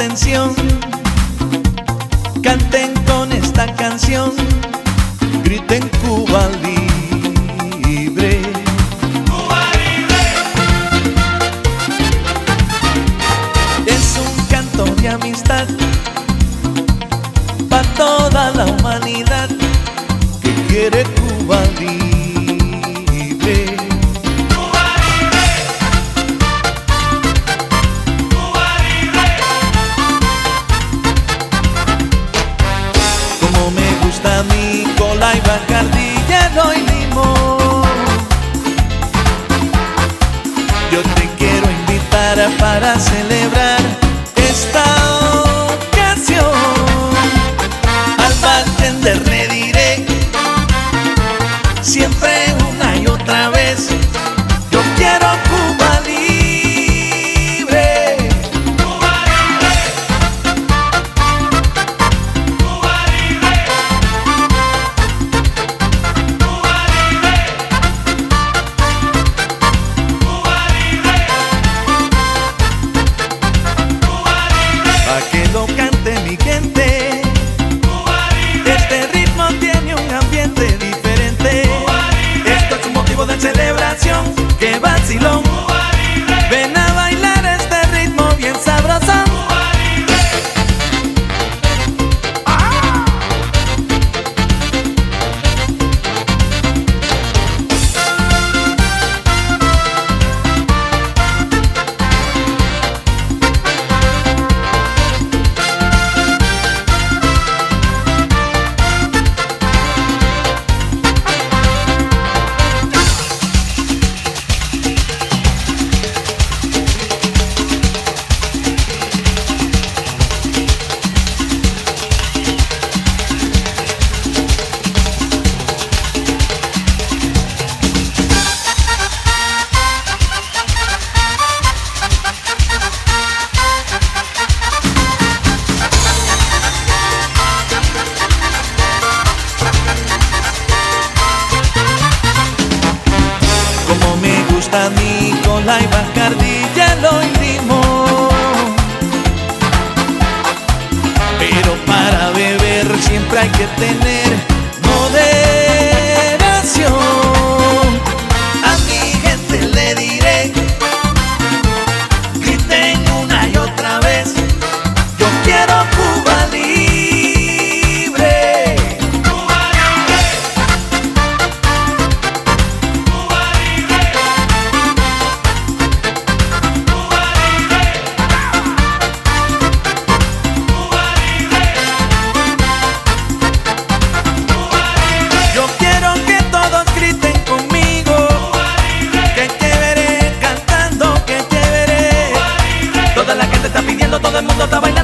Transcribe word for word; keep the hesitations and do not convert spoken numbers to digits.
intención. Canten con esta canción, griten Cuba libre. Cuba libre. Es un canto de amistad para toda la humanidad que quiere Cuba libre. A mí cola y Bacardí, hielo y limón. Yo te quiero invitar a para celebrar esta ocasión. Al bartender le diré siempre una y otra vez: yo quiero Cuba libre. Lo cante mi gente, este ritmo tiene un ambiente diferente. Esto es un motivo de celebración, que vacilón. Ven a bailar este ritmo bien sabrosón. A mí cola y Bacardí, hielo y limón. Pero para beber siempre hay que tener moderación. A mi gente le diré, griten una y otra vez: yo quiero Cuba libre. Todo el mundo está bailando.